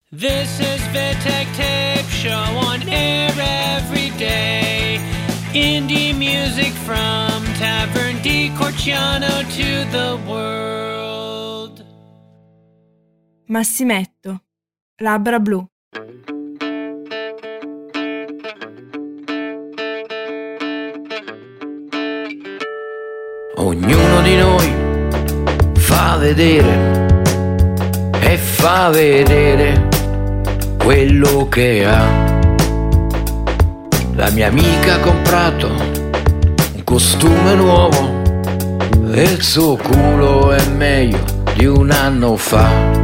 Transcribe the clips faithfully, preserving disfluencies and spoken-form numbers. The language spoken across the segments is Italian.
This is Vitek Tape Show on air every day. Indie music from Tavern di Corciano to the world. Massimetto, Labbra blu. Ognuno di noi fa vedere e fa vedere quello che ha. La mia amica ha comprato un costume nuovo e il suo culo è meglio di un anno fa.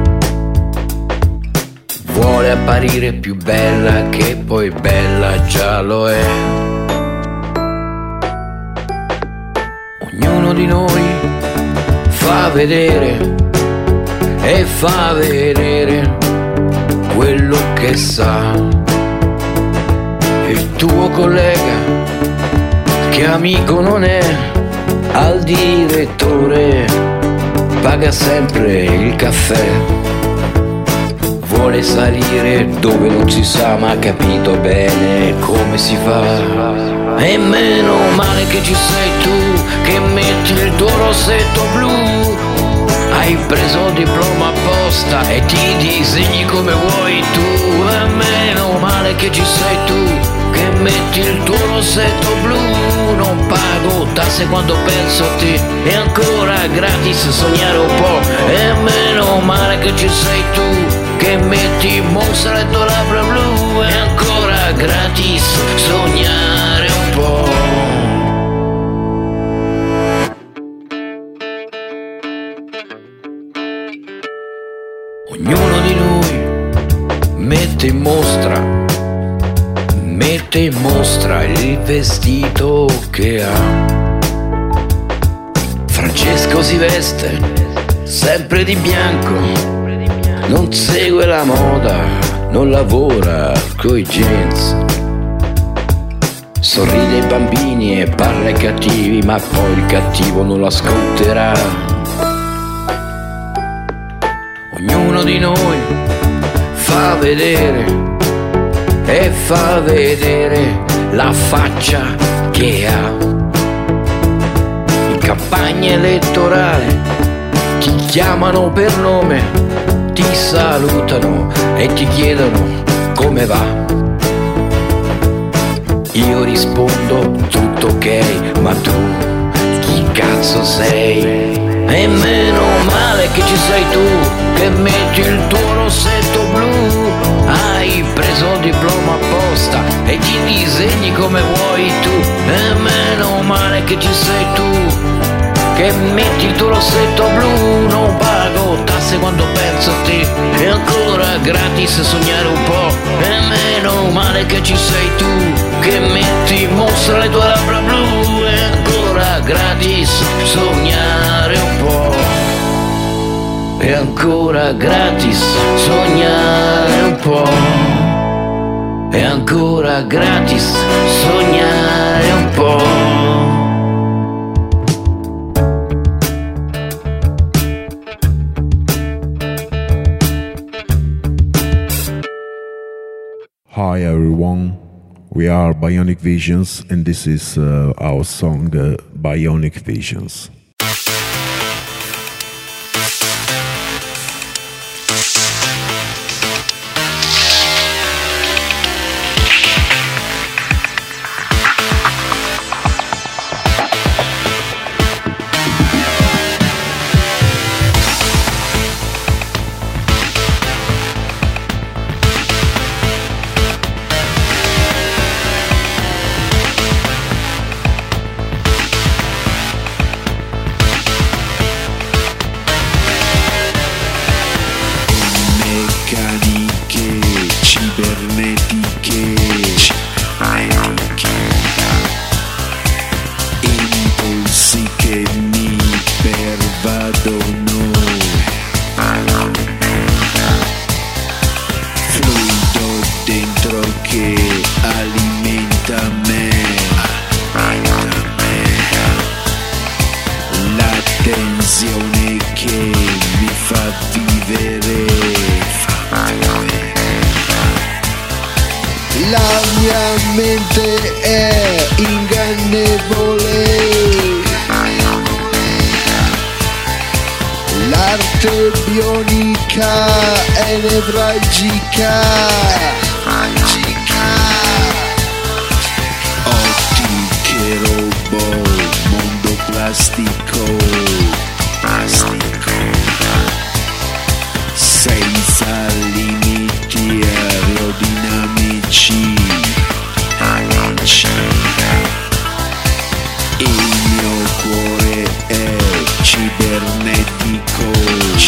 Vuole apparire più bella che poi bella già lo è. Ognuno di noi fa vedere e fa vedere quello che sa. Il tuo collega, che amico non è, al direttore paga sempre il caffè. Vuole salire dove non si sa, ma ha capito bene come si fa. E meno male che ci sei tu, che metti il tuo rossetto blu. Hai preso il diploma apposta e ti disegni come vuoi tu. E meno male che ci sei tu, che metti il tuo rossetto blu. Non pago tasse quando penso a te, è ancora gratis sognare un po'. E meno male che ci sei tu, che metti mostra le tue labbra blu. È ancora gratis sognare un po'. Ognuno di noi mette in mostra, mette in mostra il vestito che ha. Francesco si veste sempre di bianco, non segue la moda, non lavora coi jeans. Sorride ai bambini e parla ai cattivi, ma poi il cattivo non lo ascolterà. Ognuno di noi fa vedere e fa vedere la faccia che ha. In campagna elettorale ti chiamano per nome, ti salutano e ti chiedono come va. Io rispondo tutto ok, ma tu chi cazzo sei? E meno male che ci sei tu, che metti il tuo rossetto blu. Hai preso il diploma apposta e ti disegni come vuoi tu. E meno male che ci sei tu, che metti il tuo rossetto blu. Non pago tasse quando penso a te, è ancora gratis sognare un po'. E meno male che ci sei tu, che metti mostra le tue labbra blu. È ancora gratis sognare un po'. È ancora gratis sognare un po'. È ancora gratis sognare un po'. Hi everyone, we are Bionic Visions and this is uh, our song uh, Bionic Visions. Tensione che mi fa vivere, fa vivere. La mia mente è ingannevole, l'arte bionica è nevralgica. Ottiche robot, mondo plastico, plastico, senza limiti aerodinamici, amici. Il mio cuore è cibernetico,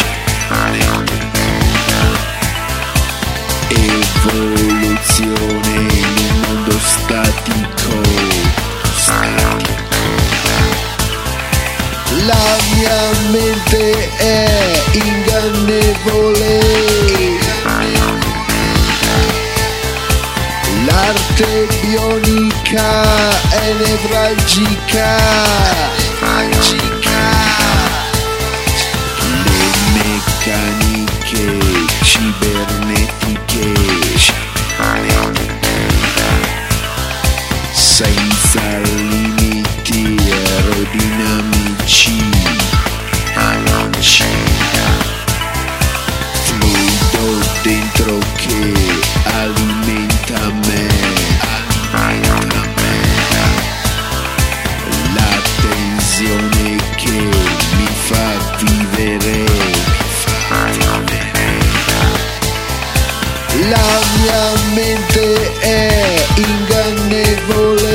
evoluzione in un mondo statico, statico. La mia mente è ingannevole, l'arte bionica è nevralgica, le meccaniche cibernetiche, senza limiti aerodinamici, fluido dentro che alimenta me, alimenta me, la tensione che mi fa vivere, mi fa vivere. La mia mente è ingannevole,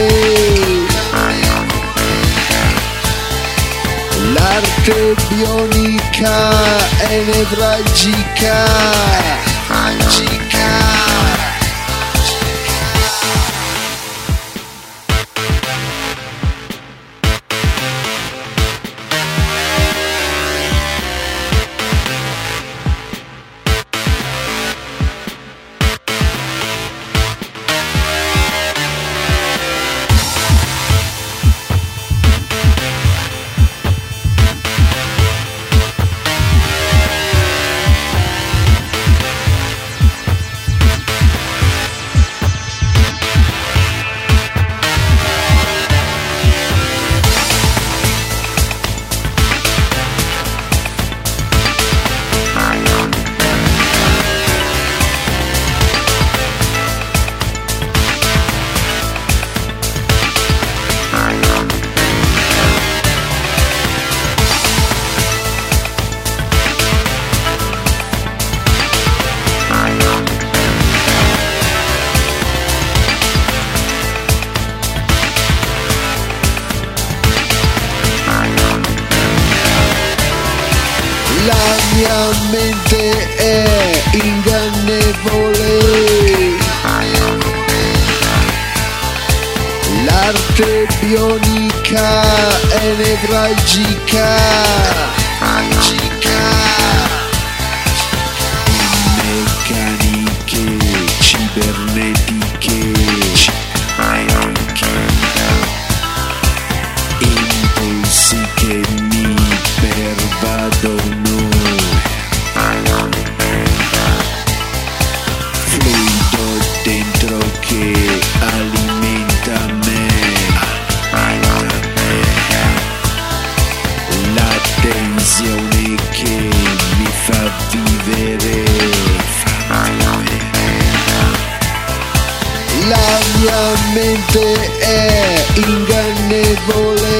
l'arte bionica è nevralgica, nevralgica. La mia mente è ingannevole, l'arte bionica è nevralgica, meccaniche cibernetiche, impulsi che mi pervadono, fluido dentro che alimenta me, la tensione che mi fa vivere, la mia mente è ingannevole,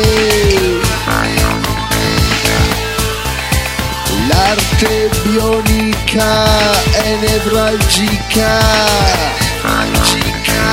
l'arte bionica è nevralgica, nevralgica.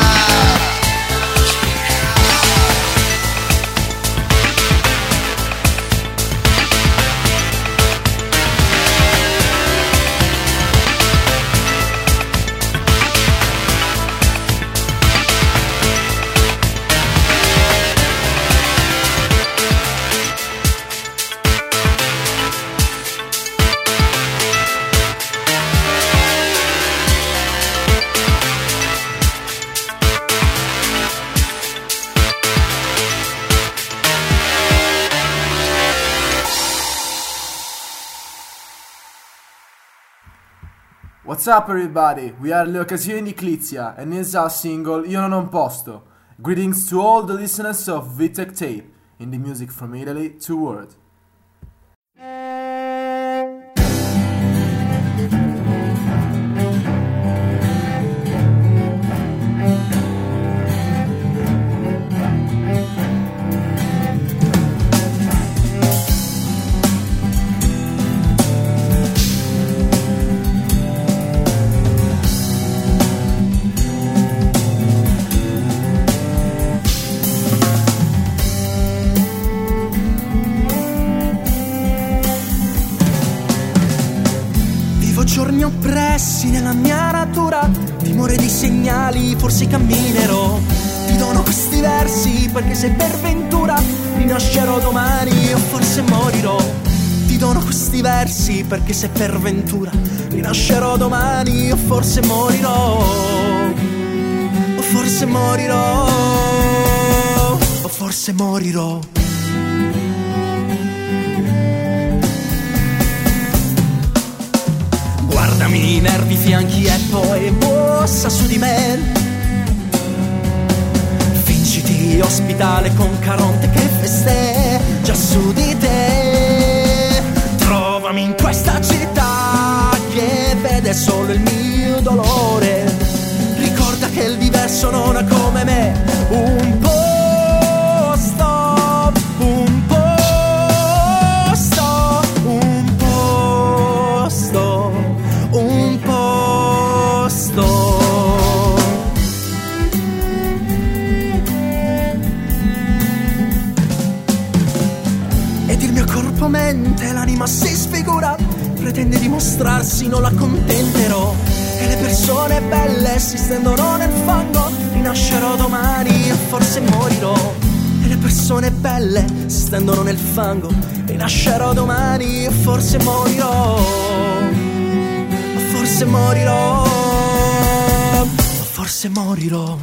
What's up everybody? We are Le Occasioni di Clizia and this is our single Io non ho un posto. Greetings to all the listeners of Vitek Tape, indie music from Italy to world. Giorni oppressi nella mia natura, timore di segnali, forse camminerò. Ti dono questi versi perché se per ventura rinascerò domani o forse morirò. Ti dono questi versi perché se per ventura rinascerò domani o forse morirò. O forse morirò. O forse morirò. Guardami i nervi, fianchi e poi bussa su di me. Fingiti ospitale con Caronte che festeggia su di te. Trovami in questa città che vede solo il mio dolore. Ricorda che il diverso non ha come me un posto, un posto, un posto, un posto. Ed il mio corpo mente, l'anima si sfigura, pretende dimostrarsi, non l'accontenterò. E le persone belle si stendono nel fango, rinascerò domani e forse morirò. E le persone belle si stendono nel fango, rinascerò domani e forse morirò. Forse morirò, forse morirò.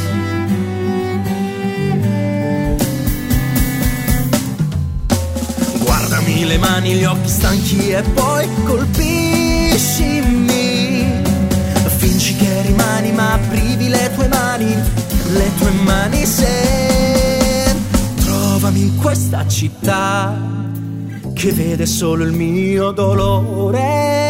Guardami le mani, gli occhi stanchi e poi colpiscimi. Fingi che rimani ma privi le tue mani, le tue mani se trovami in questa città che vede solo il mio dolore.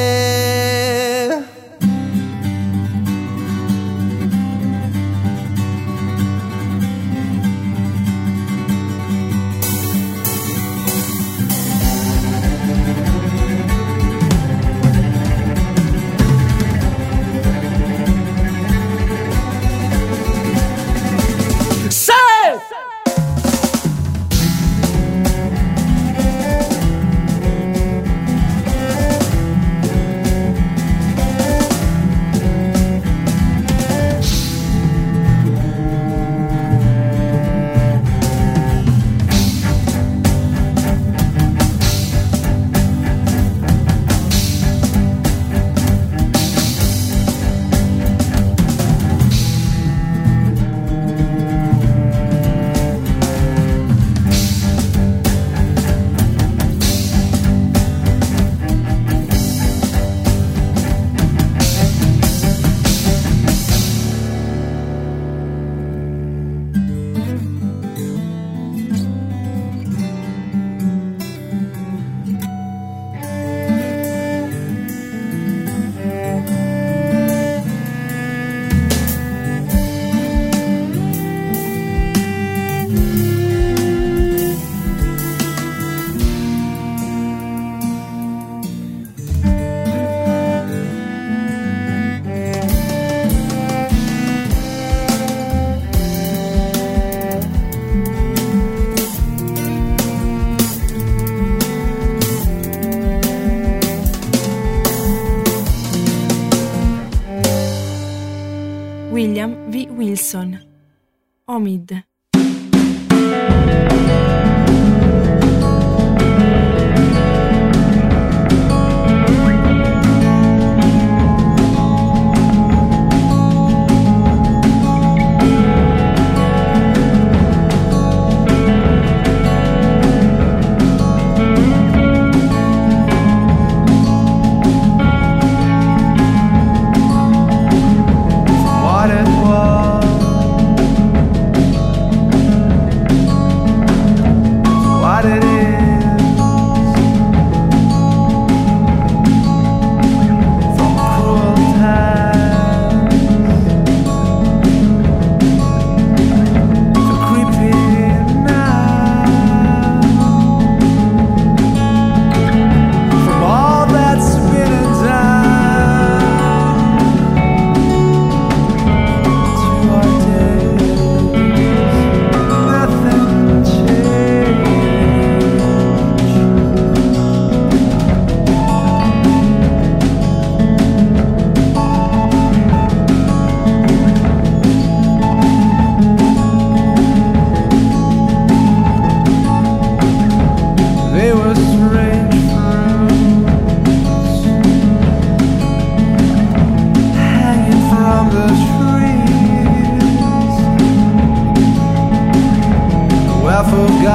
William V. Wilson, Omid.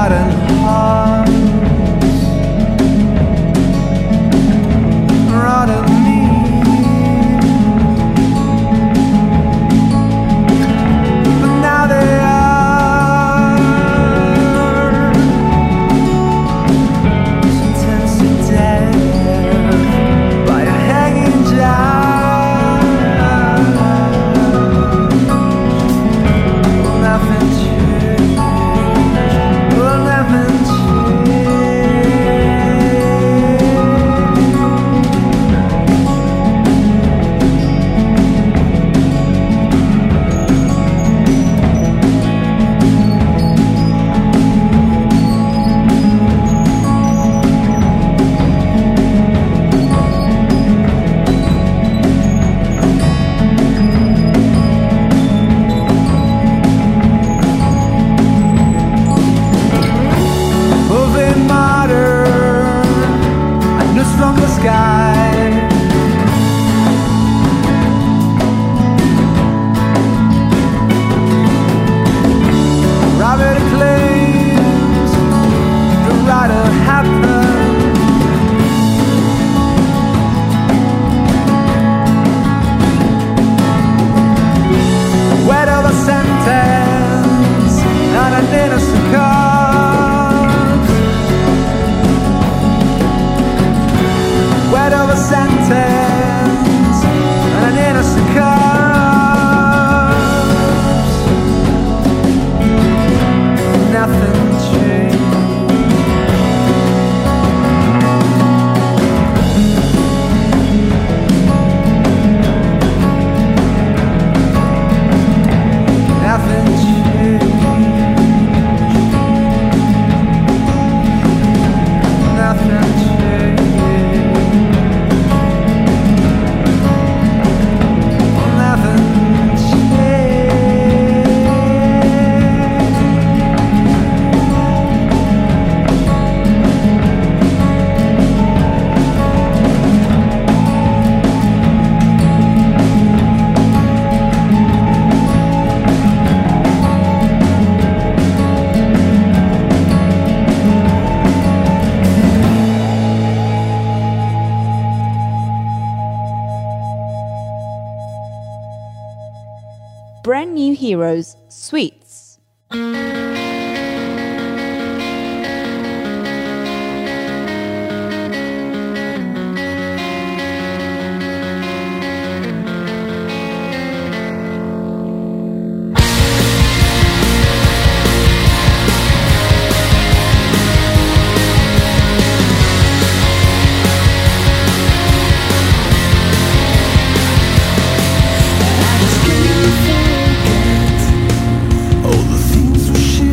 rotten hearts, rotten me. But now they are sentenced to death by a hanging judge. Nothing changed. Well, nothing moving modern, a news from the sky. Robert claims the writer happened. Word of a sentence on an innocent corpse. Word of a sentence on an innocent corpse. Nothing changed. Nothing changed. Nothing changed. Nothing Brand New Heroes, Sweets. all the things we shared.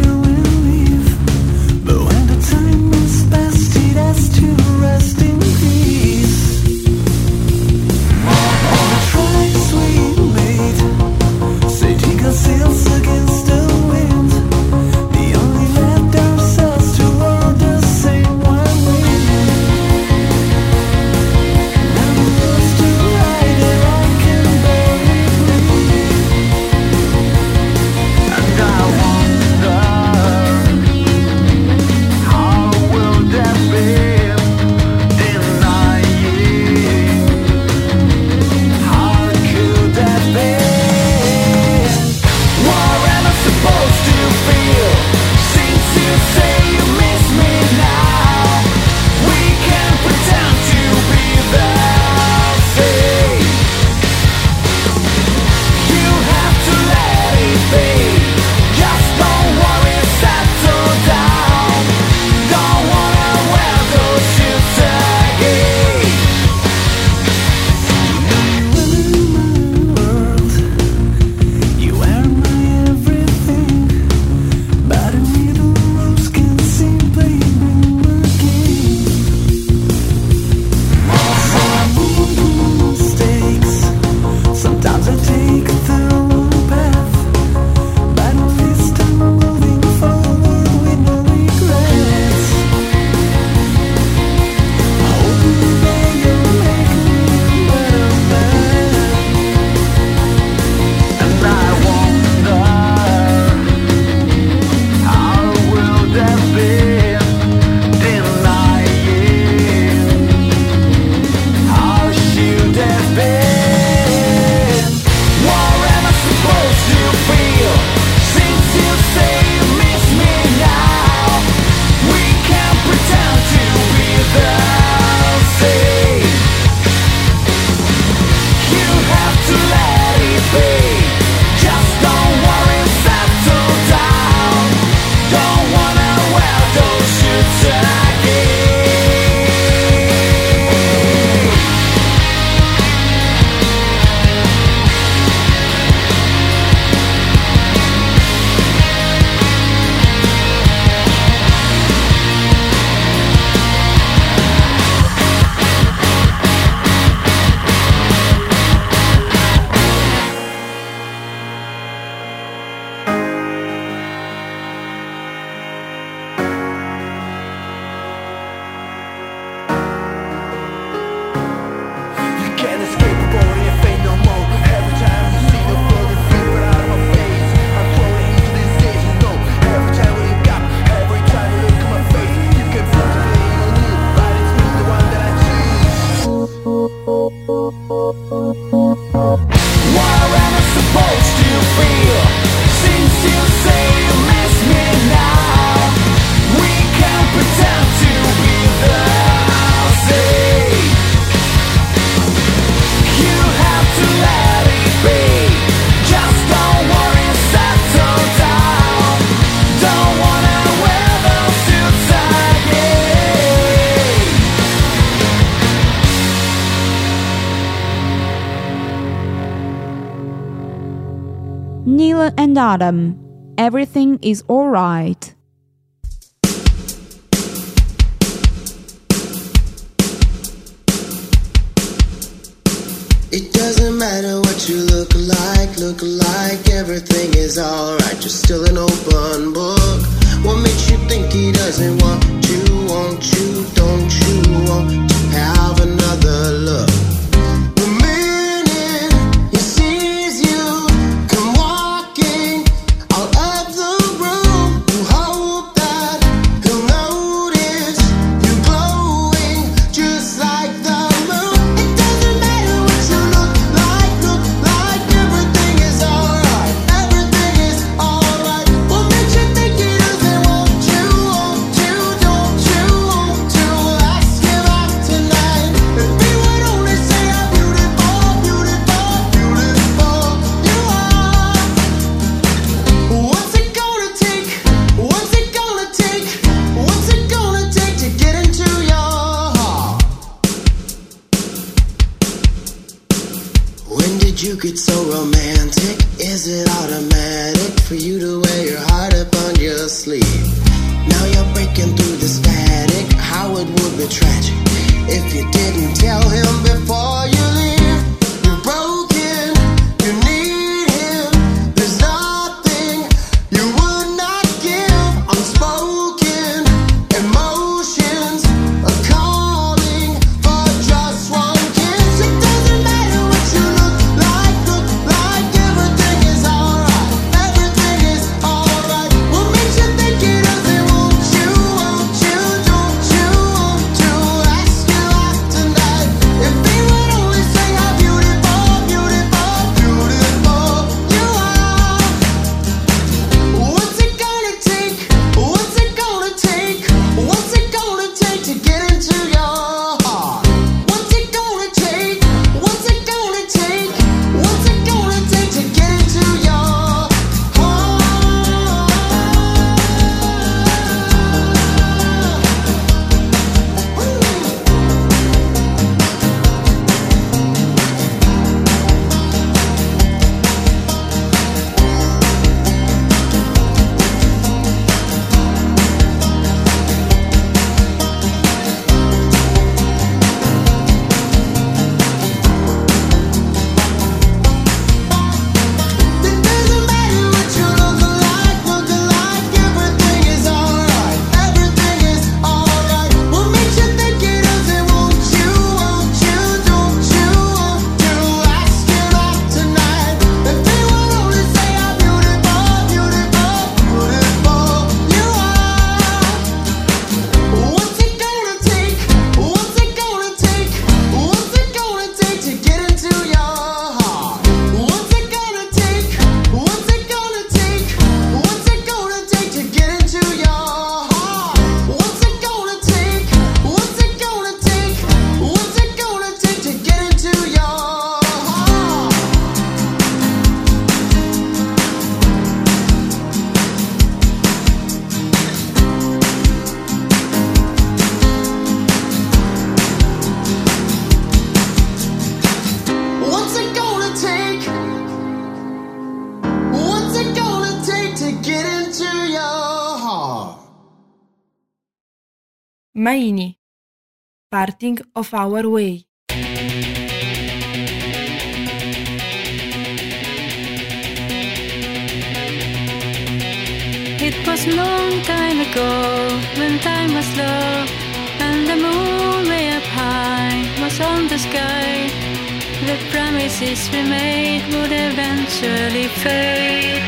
Neil and Adam, Everything is Alright. It doesn't matter what you look like, look like everything is alright. You're still an open book. What makes you think he doesn't want you, want you, don't you want to have another look? The minute he sees you come walking out of the room, you hope that he'll notice you glowing just like the moon. It doesn't matter what you look like, look like everything is alright, everything is alright. What makes you think he doesn't want you, want you, don't you want to ask him out tonight? If he would only say how beautiful, beautiful, beautiful you are. What's it gonna take? What's it gonna take? What's it gonna take to get into your heart? When did you get so romantic? Is it automatic for you to wear your heart up on your sleeve? Now you're breaking through the static. How it would be tragic if you didn't tell him before you leave. You're broken, you need him. There's nothing you would not give. Unspoken emotions are calling for just one kiss. It doesn't matter what you look like, look like everything is alright, everything is alright. What makes you think he doesn't want you, want you, don't you want to ask you out tonight? If he would only say how beautiful, beautiful, beautiful you are. What's it gonna take? What's it gonna take? What's it gonna take to get into your heart? What's it gonna take? What's it gonna take? What's it gonna take to get into your heart? It doesn't matter what you look like, look like everything is alright, everything is alright. What makes you think he doesn't want you, want you, don't you want to ask him out tonight? If he would only say how beautiful, beautiful, beautiful you are. What's it gonna take? What's it gonna take? What's it gonna take to get into your heart? What's it gonna take? What's it gonna take? What's it gonna take to get into your heart? What's it gonna take? What's it gonna take? What's it gonna take to get into your heart? What's it gonna take? What's it gonna take to get into your heart? Maini, Parting of Our Way. It was a long time ago when time was low and the moon way up high was on the sky. The promises we made would eventually fade.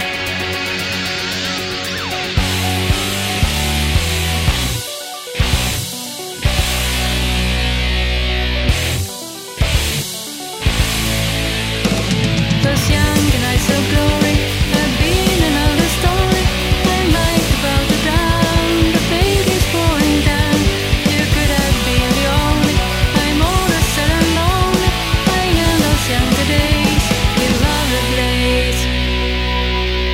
Those young nights of glory have been another story. I'm like about to drown, the baby's pouring down. You could have been the only. I'm all sad and lonely. I know those younger days, you love the place.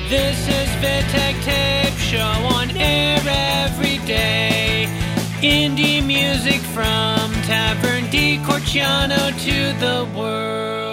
This is Vitek Tape Show on air every day. Indie music from Tavern di Corciano to the world.